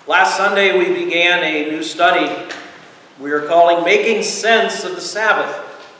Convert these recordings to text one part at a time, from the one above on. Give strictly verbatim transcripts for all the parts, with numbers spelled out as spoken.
Last Sunday we began a new study we are calling Making Sense of the Sabbath.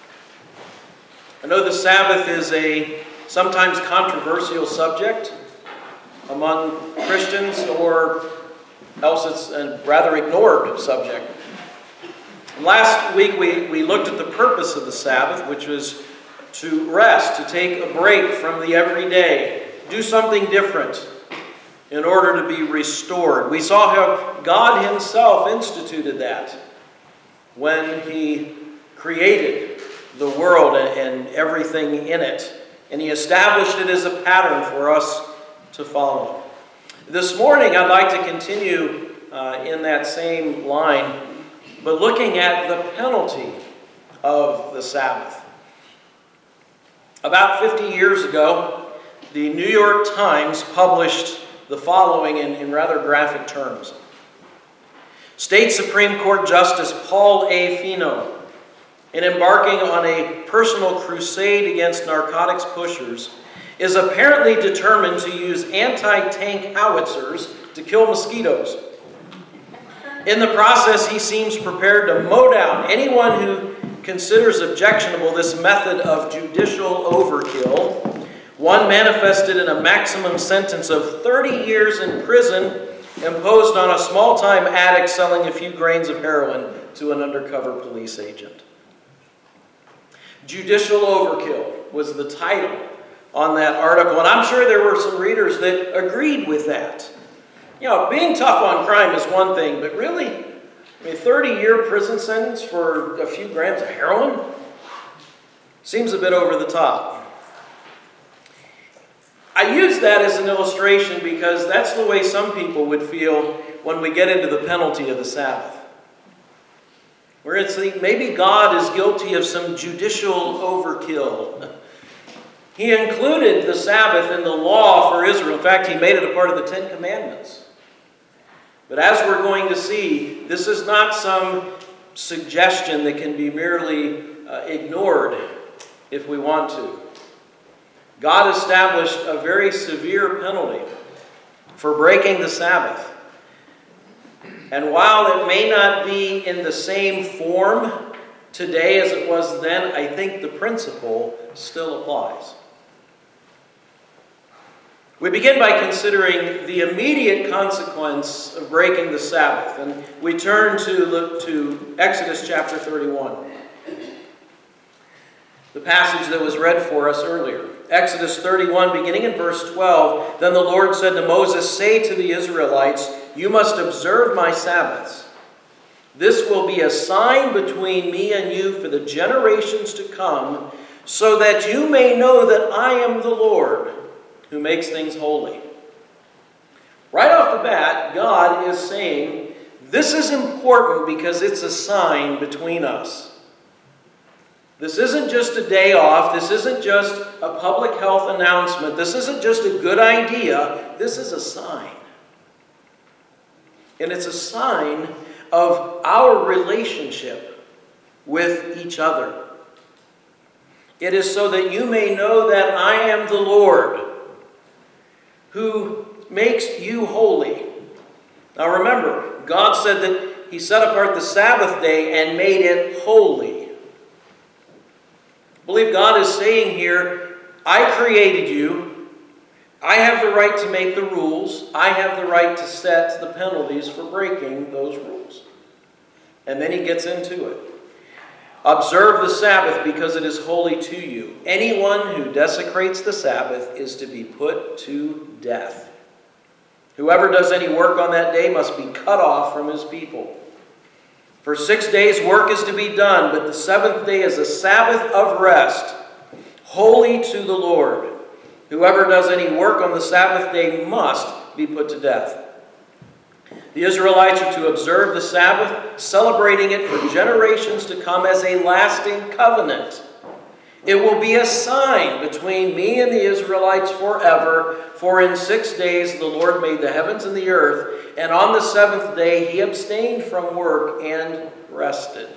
I know the Sabbath is a sometimes controversial subject among Christians, or else it's a rather ignored subject. And last week we, we looked at the purpose of the Sabbath, which was to rest, to take a break from the everyday, do something different in order to be restored. We saw how God himself instituted that when he created the world and everything in it. And he established it as a pattern for us to follow. This morning I'd like to continue uh, in that same line, but looking at the penalty of the Sabbath. About fifty years ago, the New York Times published the following in, in rather graphic terms. State Supreme Court Justice Paul A. Fino, in embarking on a personal crusade against narcotics pushers, is apparently determined to use anti-tank howitzers to kill mosquitoes. In the process, he seems prepared to mow down anyone who considers objectionable this method of judicial overkill. One manifested in a maximum sentence of thirty years in prison imposed on a small-time addict selling a few grains of heroin to an undercover police agent. Judicial overkill was the title on that article, and I'm sure there were some readers that agreed with that. You know, being tough on crime is one thing, but really, I mean, thirty-year prison sentence for a few grams of heroin seems a bit over the top. I use that as an illustration because that's the way some people would feel when we get into the penalty of the Sabbath. Where it's like maybe God is guilty of some judicial overkill. He included the Sabbath in the law for Israel. In fact, he made it a part of the Ten Commandments. But as we're going to see, this is not some suggestion that can be merely uh, ignored if we want to. God established a very severe penalty for breaking the Sabbath. And while it may not be in the same form today as it was then, I think the principle still applies. We begin by considering the immediate consequence of breaking the Sabbath. And we turn to, look to Exodus chapter thirty-one. The passage that was read for us earlier. Exodus thirty-one, beginning in verse twelve. Then the Lord said to Moses, "Say to the Israelites, you must observe my Sabbaths. This will be a sign between me and you for the generations to come, so that you may know that I am the Lord who makes things holy." Right off the bat, God is saying, this is important because it's a sign between us. This isn't just a day off. This isn't just a public health announcement. This isn't just a good idea. This is a sign. And it's a sign of our relationship with each other. It is so that you may know that I am the Lord who makes you holy. Now remember, God said that he set apart the Sabbath day and made it holy. I believe God is saying here, I created you. I have the right to make the rules. I have the right to set the penalties for breaking those rules. And then he gets into it. Observe the Sabbath because it is holy to you. Anyone who desecrates the Sabbath is to be put to death. Whoever does any work on that day must be cut off from his people. For six days work is to be done, but the seventh day is a Sabbath of rest, holy to the Lord. Whoever does any work on the Sabbath day must be put to death. The Israelites are to observe the Sabbath, celebrating it for generations to come as a lasting covenant. It will be a sign between me and the Israelites forever, for in six days the Lord made the heavens and the earth, and on the seventh day he abstained from work and rested.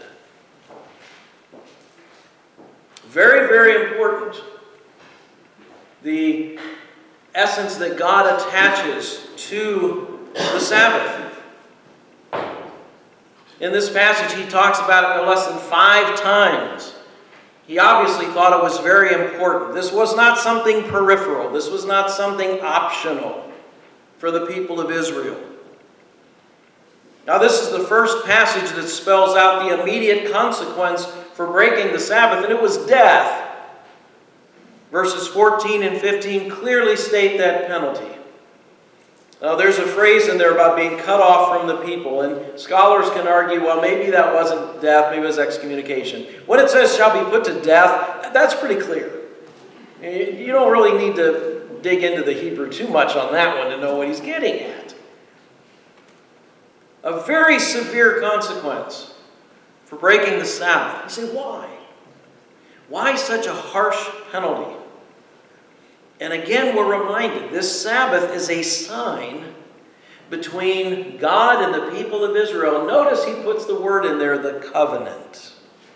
Very, very important. The essence that God attaches to the Sabbath. In this passage, he talks about it no less than five times. He obviously thought it was very important. This was not something peripheral. This was not something optional for the people of Israel. Now, this is the first passage that spells out the immediate consequence for breaking the Sabbath, and it was death. Verses fourteen and fifteen clearly state that penalty. Now, there's a phrase in there about being cut off from the people, and scholars can argue, well, maybe that wasn't death, maybe it was excommunication. When it says shall be put to death, that's pretty clear. You don't really need to dig into the Hebrew too much on that one to know what he's getting at. A very severe consequence for breaking the Sabbath. You say, why? Why such a harsh penalty? And again, we're reminded, this Sabbath is a sign between God and the people of Israel. Notice he puts the word in there, the covenant.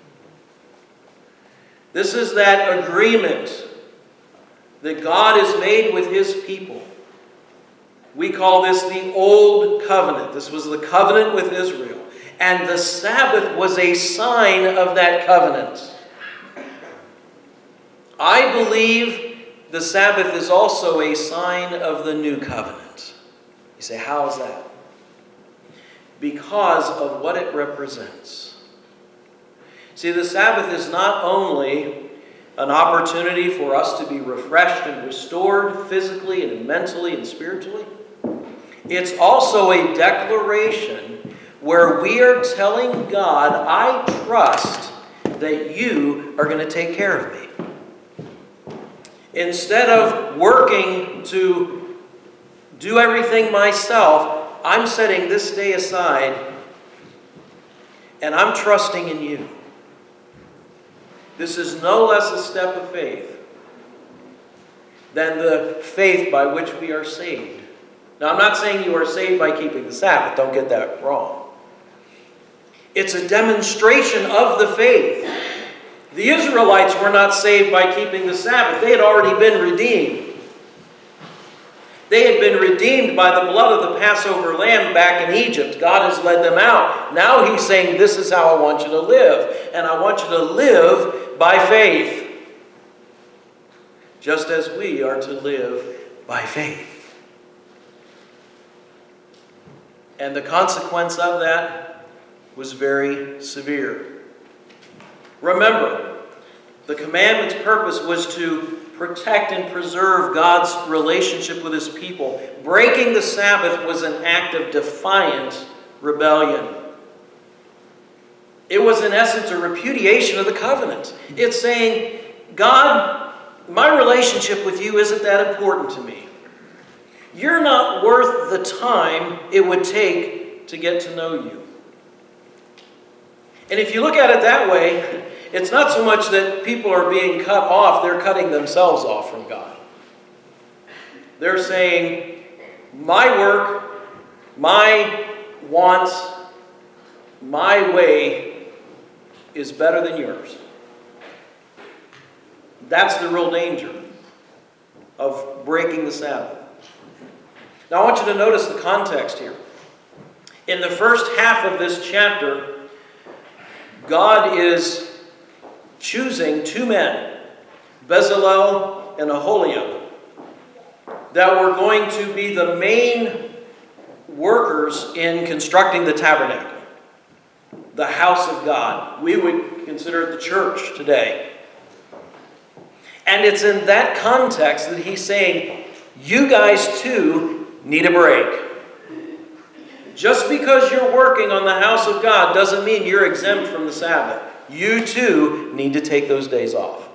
This is that agreement that God has made with his people. We call this the Old Covenant. This was the covenant with Israel. And the Sabbath was a sign of that covenant. I believe the Sabbath is also a sign of the new covenant. You say, how is that? Because of what it represents. See, the Sabbath is not only an opportunity for us to be refreshed and restored physically and mentally and spiritually. It's also a declaration where we are telling God, I trust that you are going to take care of me. Instead of working to do everything myself, I'm setting this day aside and I'm trusting in you. This is no less a step of faith than the faith by which we are saved. Now, I'm not saying you are saved by keeping the Sabbath. Don't get that wrong. It's a demonstration of the faith. The Israelites were not saved by keeping the Sabbath. They had already been redeemed. They had been redeemed by the blood of the Passover lamb back in Egypt. God has led them out. Now he's saying, this is how I want you to live. And I want you to live by faith. Just as we are to live by faith. And the consequence of that was very severe. Remember, the commandment's purpose was to protect and preserve God's relationship with his people. Breaking the Sabbath was an act of defiant rebellion. It was, in essence, a repudiation of the covenant. It's saying, God, my relationship with you isn't that important to me. You're not worth the time it would take to get to know you. And if you look at it that way, it's not so much that people are being cut off, they're cutting themselves off from God. They're saying, my work, my wants, my way is better than yours. That's the real danger of breaking the Sabbath. Now I want you to notice the context here. In the first half of this chapter, God is choosing two men, Bezalel and Aholiab, that were going to be the main workers in constructing the tabernacle, the house of God. We would consider it the church today. And it's in that context that he's saying, you guys too need a break. Just because you're working on the house of God doesn't mean you're exempt from the Sabbath. You too need to take those days off.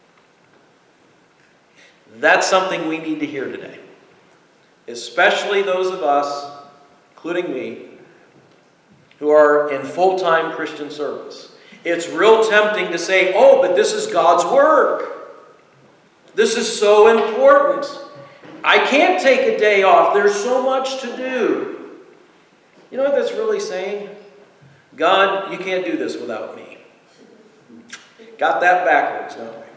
That's something we need to hear today. Especially those of us, including me, who are in full-time Christian service. It's real tempting to say, oh, but this is God's work. This is so important. I can't take a day off. There's so much to do. You know what that's really saying? God, you can't do this without me. Got that backwards, don't we?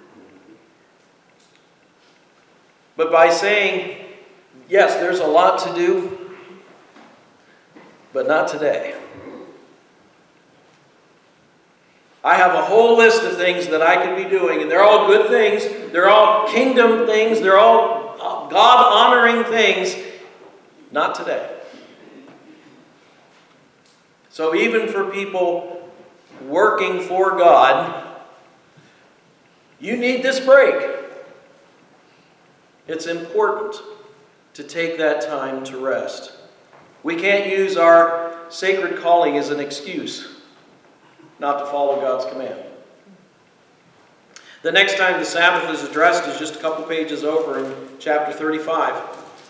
But by saying, yes, there's a lot to do, but not today. I have a whole list of things that I could be doing, and they're all good things. They're all kingdom things. They're all God-honoring things. Not today. So even for people working for God, you need this break. It's important to take that time to rest. We can't use our sacred calling as an excuse not to follow God's command. The next time the Sabbath is addressed is just a couple pages over in chapter thirty-five.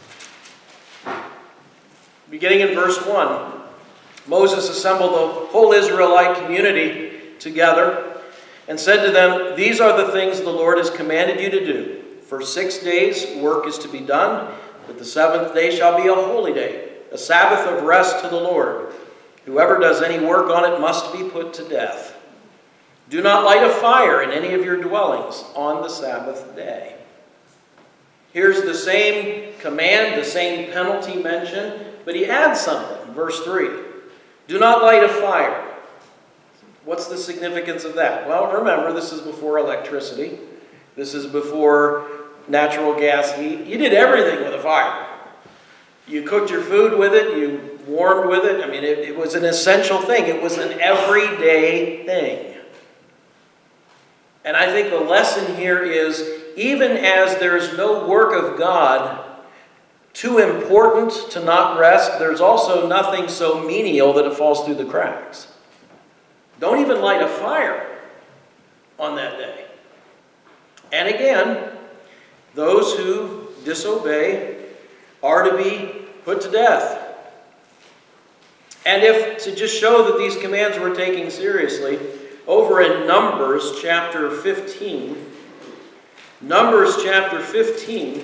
Beginning in verse one, Moses assembled the whole Israelite community together and said to them, "These are the things the Lord has commanded you to do. For six days work is to be done, but the seventh day shall be a holy day, a Sabbath of rest to the Lord. Whoever does any work on it must be put to death. Do not light a fire in any of your dwellings on the Sabbath day." Here's the same command, the same penalty mentioned, but he adds something. Verse three, "Do not light a fire." What's the significance of that? Well, remember, this is before electricity. This is before natural gas heat. You did everything with a fire. You cooked your food with it. You warmed with it. I mean, it, it was an essential thing. It was an everyday thing. And I think the lesson here is, even as there's no work of God too important to not rest, there's also nothing so menial that it falls through the cracks. Don't even light a fire on that day. And again, those who disobey are to be put to death. And if, to just show that these commands were taken seriously, over in Numbers chapter fifteen, Numbers chapter fifteen,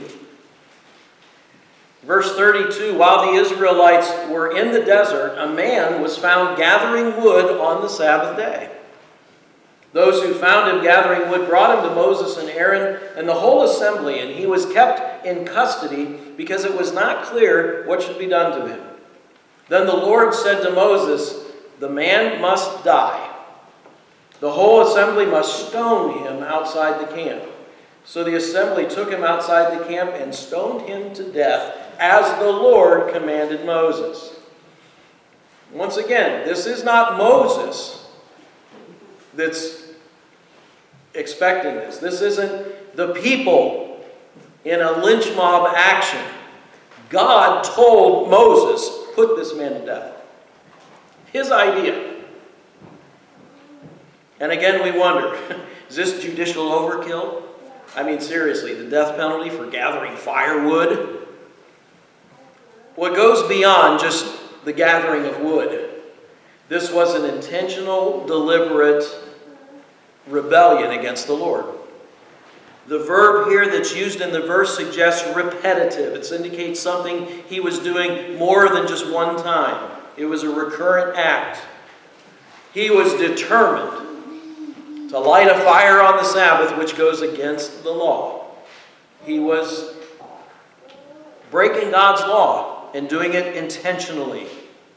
verse thirty-two, while the Israelites were in the desert, a man was found gathering wood on the Sabbath day. Those who found him gathering wood brought him to Moses and Aaron and the whole assembly, and he was kept in custody because it was not clear what should be done to him. Then the Lord said to Moses, "The man must die. The whole assembly must stone him outside the camp." So the assembly took him outside the camp and stoned him to death, as the Lord commanded Moses. Once again, this is not Moses that's expecting this. This isn't the people in a lynch mob action. God told Moses, "Put this man to death." His idea. And again, we wonder, is this judicial overkill? I mean, seriously, the death penalty for gathering firewood? What goes beyond just the gathering of wood? This was an intentional, deliberate rebellion against the Lord. The verb here that's used in the verse suggests repetitive. It indicates something he was doing more than just one time. It was a recurrent act. He was determined to light a fire on the Sabbath, which goes against the law. He was breaking God's law and doing it intentionally.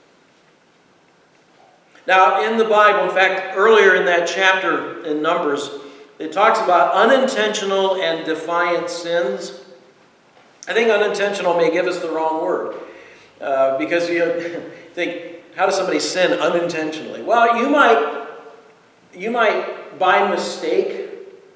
Now, in the Bible, in fact, earlier in that chapter in Numbers, it talks about unintentional and defiant sins. I think unintentional may give us the wrong word. Uh, because you think, how does somebody sin unintentionally? Well, you might, you might by mistake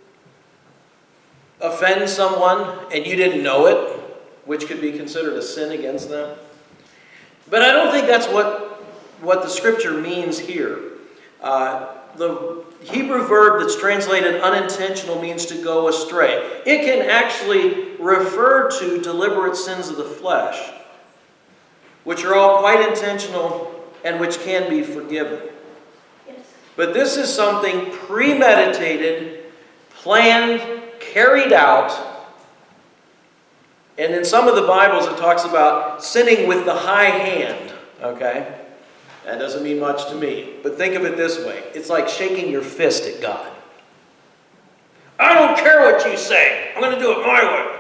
offend someone and you didn't know it, which could be considered a sin against them. But I don't think that's what, what the scripture means here. Uh, the Hebrew verb that's translated unintentional means to go astray. It can actually refer to deliberate sins of the flesh, which are all quite intentional and which can be forgiven. But this is something premeditated, planned, carried out. And in some of the Bibles it talks about sinning with the high hand. Okay? That doesn't mean much to me. But think of it this way. It's like shaking your fist at God. I don't care what you say. I'm going to do it my way.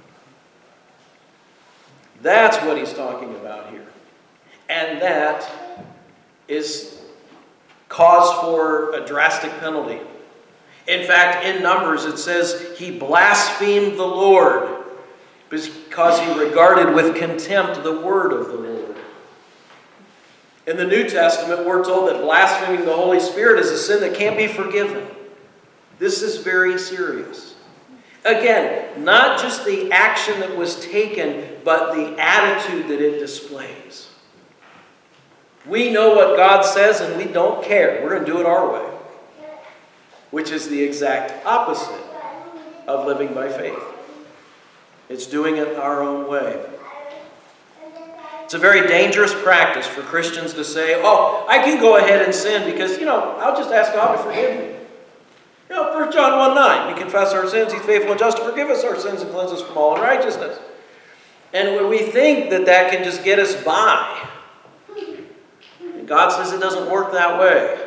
That's what he's talking about here. And that is cause for a drastic penalty. In fact, in Numbers it says he blasphemed the Lord because he regarded with contempt the word of the Lord. In the New Testament, we're told that blaspheming the Holy Spirit is a sin that can't be forgiven. This is very serious. Again, not just the action that was taken, but the attitude that it displays. We know what God says and we don't care. We're going to do it our way, which is the exact opposite of living by faith. It's doing it our own way. It's a very dangerous practice for Christians to say, oh, I can go ahead and sin because, you know, I'll just ask God to forgive me. You know, First John one nine, we confess our sins, he's faithful and just to forgive us our sins and cleanse us from all unrighteousness. And when we think that that can just get us by, and God says it doesn't work that way.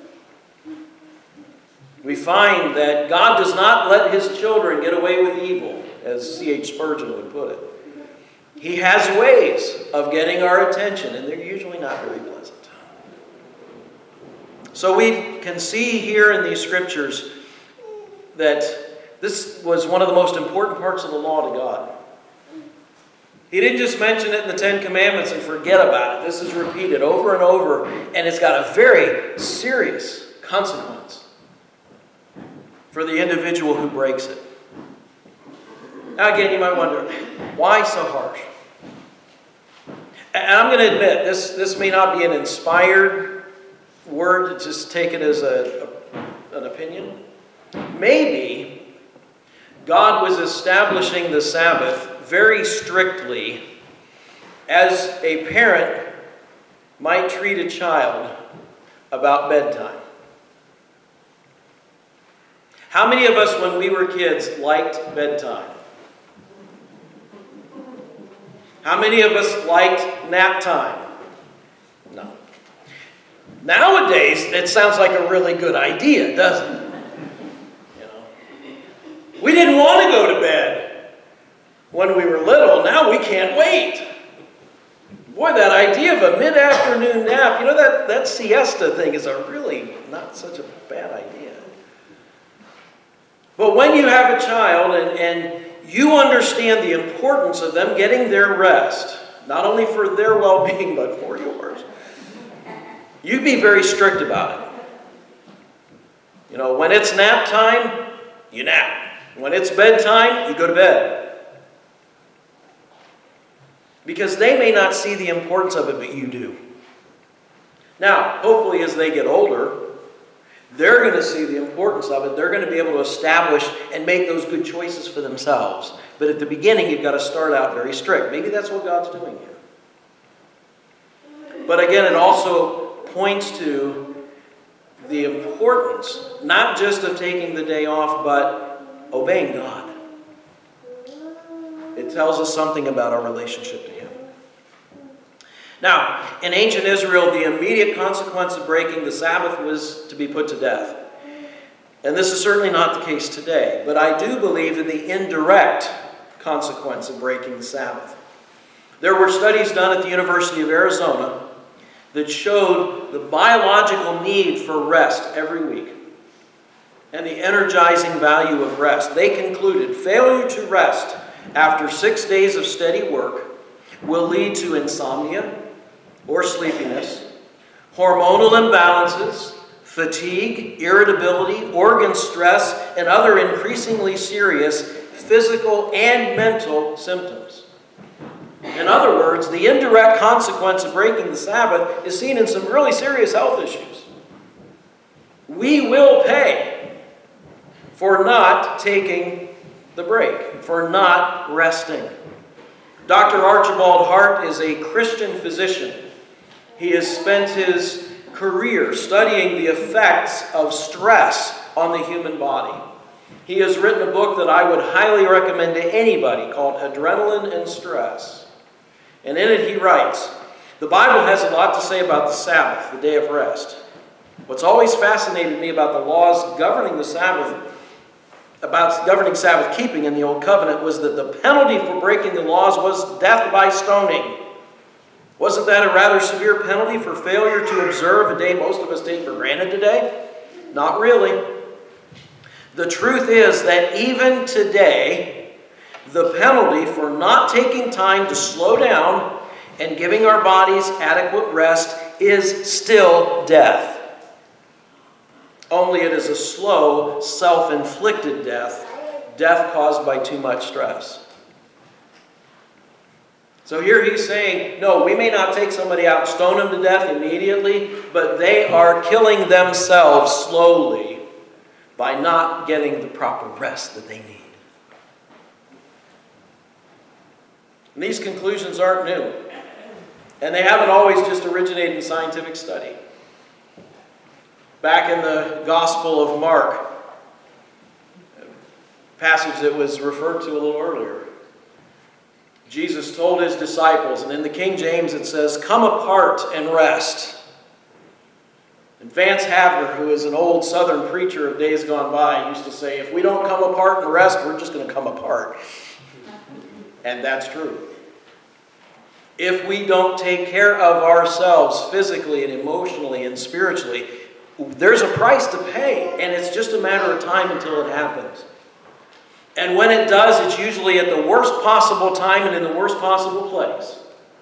We find that God does not let his children get away with evil, as C H Spurgeon would put it. He has ways of getting our attention, and they're usually not very pleasant. So we can see here in these scriptures that this was one of the most important parts of the law to God. He didn't just mention it in the Ten Commandments and forget about it. This is repeated over and over, and it's got a very serious consequence for the individual who breaks it. Now again, you might wonder, why so harsh? And I'm going to admit, this, this may not be an inspired word, just take it as a, a, an opinion. Maybe God was establishing the Sabbath very strictly as a parent might treat a child about bedtime. How many of us, when we were kids, liked bedtime? How many of us liked nap time? No. Nowadays, it sounds like a really good idea, doesn't it? You know, we didn't want to go to bed when we were little. Now we can't wait. Boy, that idea of a mid-afternoon nap, you know, that, that siesta thing is a really not such a bad idea. But when you have a child and, and you understand the importance of them getting their rest, not only for their well-being, but for yours, you'd be very strict about it. You know, when it's nap time, you nap. When it's bedtime, you go to bed. Because they may not see the importance of it, but you do. Now, hopefully as they get older, they're going to see the importance of it. They're going to be able to establish and make those good choices for themselves. But at the beginning, you've got to start out very strict. Maybe that's what God's doing here. But again, it also points to the importance, not just of taking the day off, but obeying God. It tells us something about our relationship to Him. Now, in ancient Israel, the immediate consequence of breaking the Sabbath was to be put to death. And this is certainly not the case today, but I do believe in the indirect consequence of breaking the Sabbath. There were studies done at the University of Arizona that showed the biological need for rest every week and the energizing value of rest. They concluded failure to rest after six days of steady work will lead to insomnia or sleepiness, hormonal imbalances, fatigue, irritability, organ stress, and other increasingly serious physical and mental symptoms. In other words, the indirect consequence of breaking the Sabbath is seen in some really serious health issues. We will pay for not taking the break, for not resting. Doctor Archibald Hart is a Christian physician. He has spent his career studying the effects of stress on the human body. He has written a book that I would highly recommend to anybody called Adrenaline and Stress. And in it he writes, the Bible has a lot to say about the Sabbath, the day of rest. What's always fascinated me about the laws governing the Sabbath, about governing Sabbath keeping in the Old Covenant, was that the penalty for breaking the laws was death by stoning. Wasn't that a rather severe penalty for failure to observe a day most of us take for granted today? Not really. The truth is that even today, the penalty for not taking time to slow down and giving our bodies adequate rest is still death. Only it is a slow, self-inflicted death, death caused by too much stress. So here he's saying, no, we may not take somebody out and stone them to death immediately, but they are killing themselves slowly by not getting the proper rest that they need. And these conclusions aren't new. And they haven't always just originated in scientific study. Back in the Gospel of Mark, a passage that was referred to a little earlier, Jesus told his disciples, and in the King James it says, "Come apart and rest." And Vance Havner, who is an old Southern preacher of days gone by, used to say, if we don't come apart and rest, we're just going to come apart. And that's true. If we don't take care of ourselves physically and emotionally and spiritually, there's a price to pay, and it's just a matter of time until it happens. And when it does, it's usually at the worst possible time and in the worst possible place.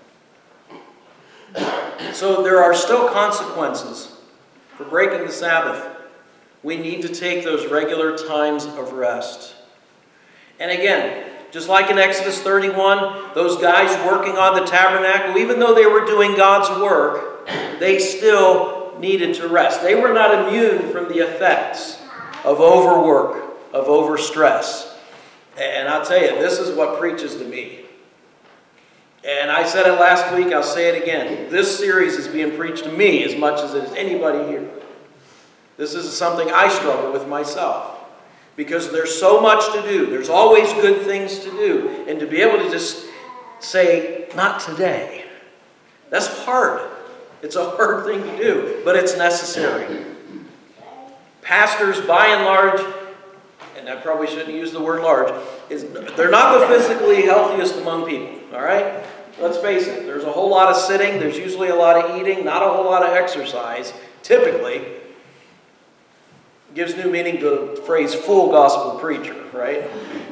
So there are still consequences for breaking the Sabbath. We need to take those regular times of rest. And again, just like in Exodus thirty-one, those guys working on the tabernacle, even though they were doing God's work, they still needed to rest. They were not immune from the effects of overwork, of overstress. And I'll tell you, this is what preaches to me. And I said it last week, I'll say it again. This series is being preached to me as much as it is anybody here. This is something I struggle with myself. Because there's so much to do. There's always good things to do. And to be able to just say, not today. That's hard. It's a hard thing to do, but it's necessary. Pastors, by and large, and I probably shouldn't use the word large, is they're not the physically healthiest among people, all right? Let's face it, there's a whole lot of sitting, there's usually a lot of eating, not a whole lot of exercise, typically. Gives new meaning to the phrase full gospel preacher, right?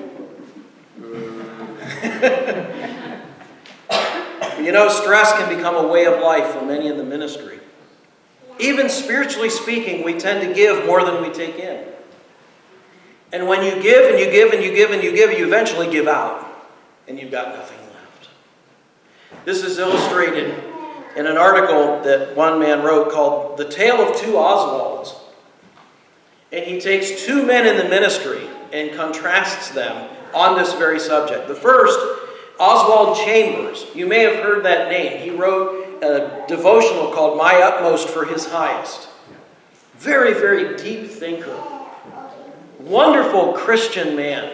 You know, stress can become a way of life for many in the ministry. Even spiritually speaking, we tend to give more than we take in. And when you give and you give and you give and you give, you eventually give out. And you've got nothing left. This is illustrated in an article that one man wrote called The Tale of Two Oswalds. And he takes two men in the ministry and contrasts them on this very subject. The first, Oswald Chambers. You may have heard that name. He wrote a devotional called My Utmost for His Highest. Very, very deep thinker. Wonderful Christian man.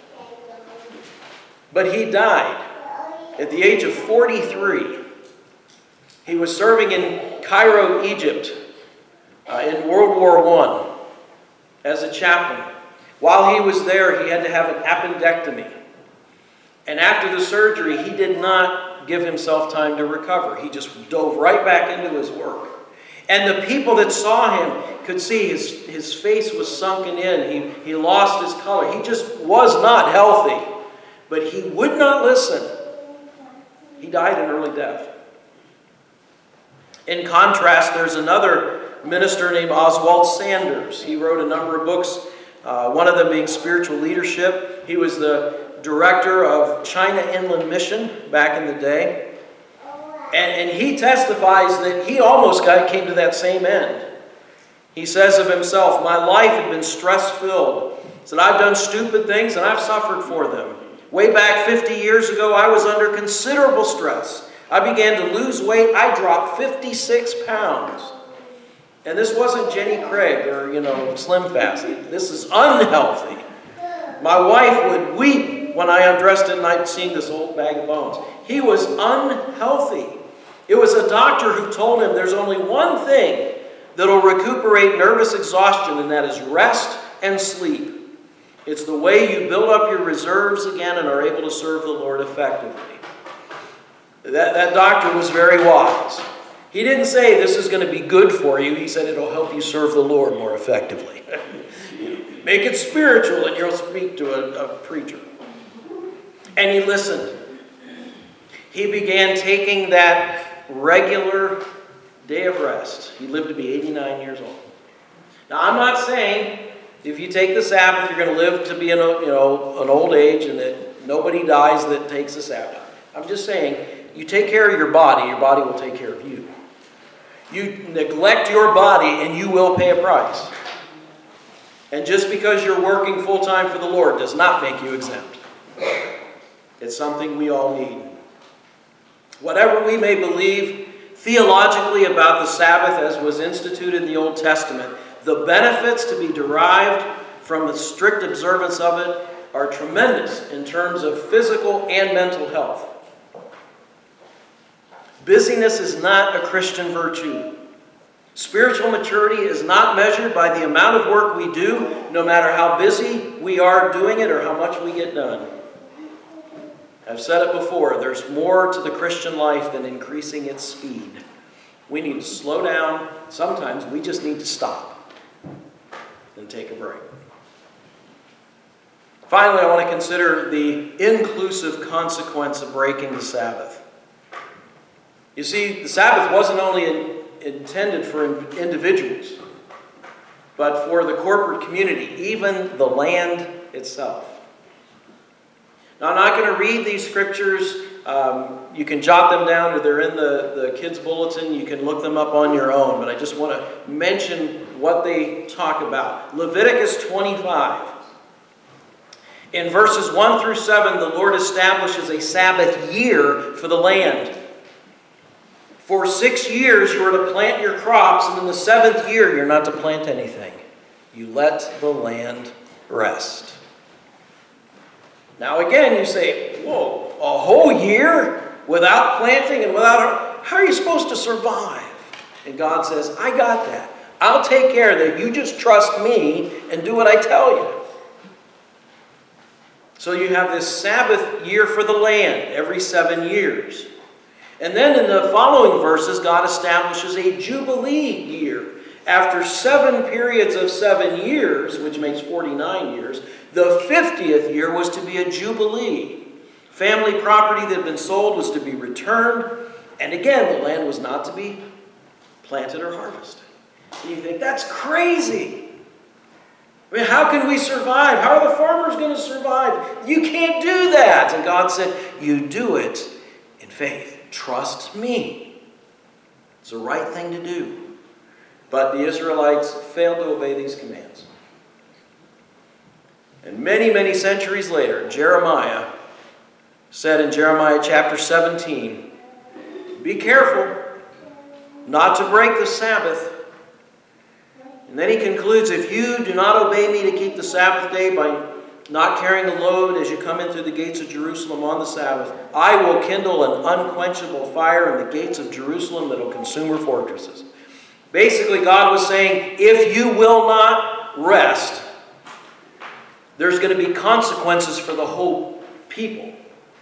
But he died at the age of forty-three. He was serving in Cairo, Egypt, uh, in World War One as a chaplain. While he was there, he had to have an appendectomy. And after the surgery, he did not give himself time to recover. He just dove right back into his work. And the people that saw him could see his, his face was sunken in. He, he lost his color. He just was not healthy. But he would not listen. He died an early death. In contrast, there's another minister named Oswald Sanders. He wrote a number of books, uh, one of them being Spiritual Leadership. He was the director of China Inland Mission back in the day. And, and he testifies that he almost got, came to that same end. He says of himself, my life had been stress-filled. He said, I've done stupid things and I've suffered for them. Way back fifty years ago, I was under considerable stress. I began to lose weight. I dropped fifty-six pounds. And this wasn't Jenny Craig or, you know, Slim Fast. This is unhealthy. My wife would weep when I undressed at night seeing this old bag of bones. He was unhealthy. It was a doctor who told him there's only one thing that'll recuperate nervous exhaustion, and that is rest and sleep. It's the way you build up your reserves again and are able to serve the Lord effectively. That, that doctor was very wise. He didn't say this is going to be good for you. He said it'll help you serve the Lord more effectively. Make it spiritual and you'll speak to a, a preacher. And he listened. He began taking that regular day of rest. He lived to be eighty-nine years old. Now, I'm not saying if you take the Sabbath, you're going to live to be an, you know, an old age and that nobody dies that takes the Sabbath. I'm just saying, you take care of your body, your body will take care of you. You neglect your body and you will pay a price. And just because you're working full-time for the Lord does not make you exempt. It's something we all need. Whatever we may believe theologically about the Sabbath as was instituted in the Old Testament, the benefits to be derived from the strict observance of it are tremendous in terms of physical and mental health. Busyness is not a Christian virtue. Spiritual maturity is not measured by the amount of work we do, no matter how busy we are doing it or how much we get done. I've said it before, there's more to the Christian life than increasing its speed. We need to slow down. Sometimes we just need to stop and take a break. Finally, I want to consider the inclusive consequence of breaking the Sabbath. You see, the Sabbath wasn't only in, intended for individuals, but for the corporate community, even the land itself. Now, I'm not going to read these scriptures. Um, you can jot them down, or they're in the, the kids' bulletin. You can look them up on your own, but I just want to mention what they talk about. Leviticus twenty-five. In verses one through seven, the Lord establishes a Sabbath year for the land. For six years you are to plant your crops, and in the seventh year you're not to plant anything. You let the land rest. Now again you say, whoa, a whole year without planting and without... How are you supposed to survive? And God says, I got that. I'll take care of that. You just trust me and do what I tell you. So you have this Sabbath year for the land every seven years. And then in the following verses, God establishes a Jubilee year. After seven periods of seven years, which makes forty-nine years, the fiftieth year was to be a Jubilee. Family property that had been sold was to be returned. And again, the land was not to be planted or harvested. And you think, that's crazy. I mean, how can we survive? How are the farmers going to survive? You can't do that. And God said, you do it in faith. Trust me. It's the right thing to do. But the Israelites failed to obey these commands. And many, many centuries later, Jeremiah said in Jeremiah chapter seventeen, be careful not to break the Sabbath. And then he concludes, if you do not obey me to keep the Sabbath day by not carrying a load as you come in through the gates of Jerusalem on the Sabbath, I will kindle an unquenchable fire in the gates of Jerusalem that will consume her fortresses. Basically, God was saying, if you will not rest, there's going to be consequences for the whole people.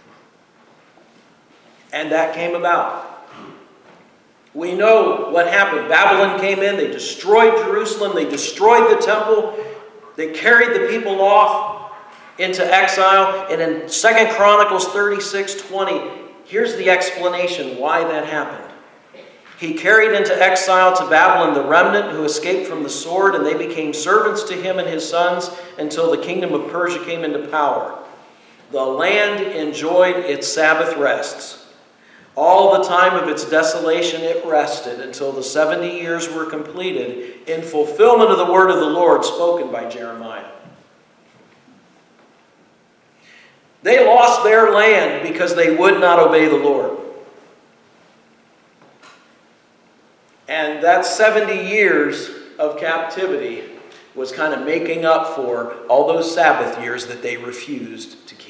And that came about. We know what happened. Babylon came in, they destroyed Jerusalem, they destroyed the temple, they carried the people off into exile. And in Second Chronicles thirty-six twenty, here's the explanation why that happened. He carried into exile to Babylon the remnant who escaped from the sword, and they became servants to him and his sons until the kingdom of Persia came into power. The land enjoyed its Sabbath rests. All the time of its desolation it rested until the seventy years were completed in fulfillment of the word of the Lord spoken by Jeremiah. They lost their land because they would not obey the Lord. And that seventy years of captivity was kind of making up for all those Sabbath years that they refused to keep.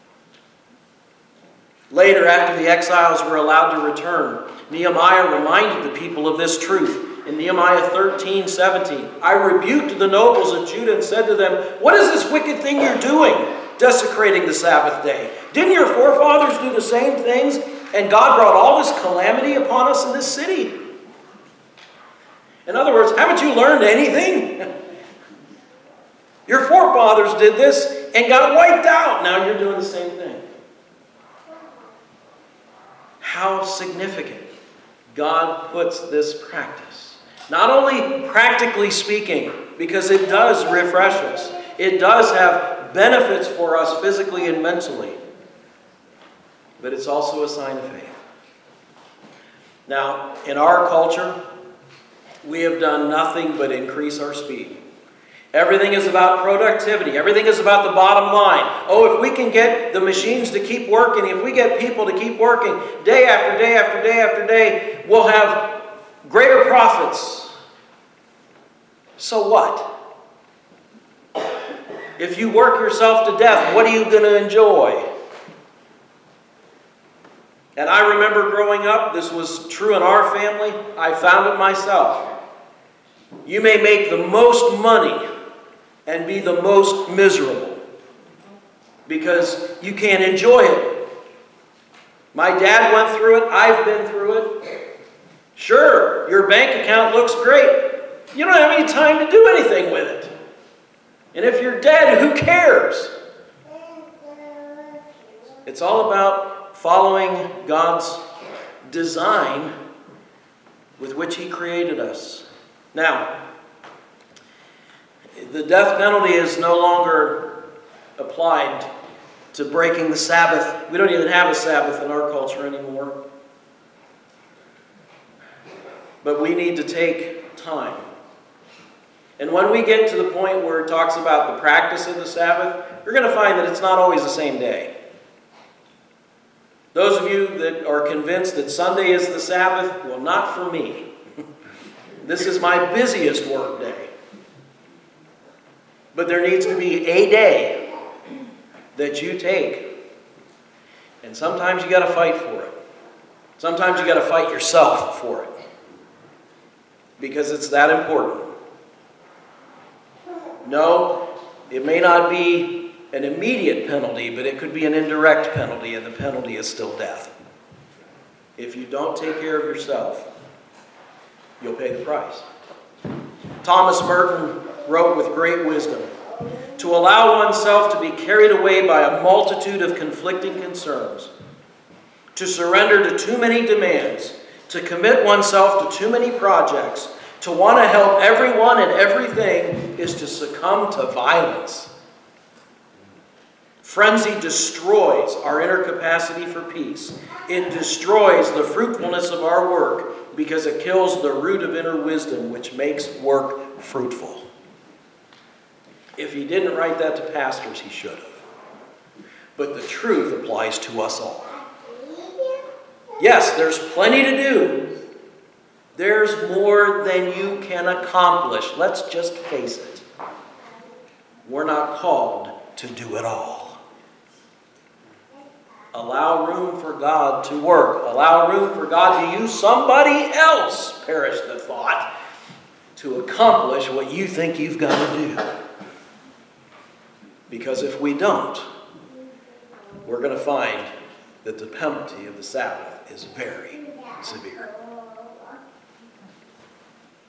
Later, after the exiles were allowed to return, Nehemiah reminded the people of this truth. In Nehemiah thirteen seventeen, I rebuked the nobles of Judah and said to them, what is this wicked thing you're doing, desecrating the Sabbath day? Didn't your forefathers do the same things And God brought all this calamity upon us in this city. In other words, haven't you learned anything? Your forefathers did this and got wiped out. Now you're doing the same thing. How significant God puts this practice. Not only practically speaking, because it does refresh us. It does have benefits for us physically and mentally. But it's also a sign of faith. Now, in our culture, we have done nothing but increase our speed. Everything is about productivity. Everything is about the bottom line. Oh, if we can get the machines to keep working, if we get people to keep working day after day after day after day, we'll have greater profits. So what? If you work yourself to death, what are you going to enjoy? And I remember growing up, this was true in our family. I found it myself. You may make the most money and be the most miserable because you can't enjoy it. My dad went through it. I've been through it. Sure, your bank account looks great. You don't have any time to do anything with it. And if you're dead, who cares? It's all about following God's design with which He created us. Now, the death penalty is no longer applied to breaking the Sabbath. We don't even have a Sabbath in our culture anymore. But we need to take time. And when we get to the point where it talks about the practice of the Sabbath, you're going to find that it's not always the same day. Those of you that are convinced that Sunday is the Sabbath, well, not for me. This is my busiest work day. But there needs to be a day that you take. And sometimes you got to fight for it. Sometimes you got to fight yourself for it. Because it's that important. No, it may not be an immediate penalty, but it could be an indirect penalty, and the penalty is still death. If you don't take care of yourself, you'll pay the price. Thomas Merton wrote with great wisdom, "To allow oneself to be carried away by a multitude of conflicting concerns, to surrender to too many demands, to commit oneself to too many projects, to want to help everyone and everything is to succumb to violence. Frenzy destroys our inner capacity for peace. It destroys the fruitfulness of our work because it kills the root of inner wisdom, which makes work fruitful." If he didn't write that to pastors, he should have. But the truth applies to us all. Yes, there's plenty to do. There's more than you can accomplish. Let's just face it. We're not called to do it all. Allow room for God to work. Allow room for God to use somebody else, perish the thought, to accomplish what you think you've got to do. Because if we don't, we're going to find that the penalty of the Sabbath is very severe.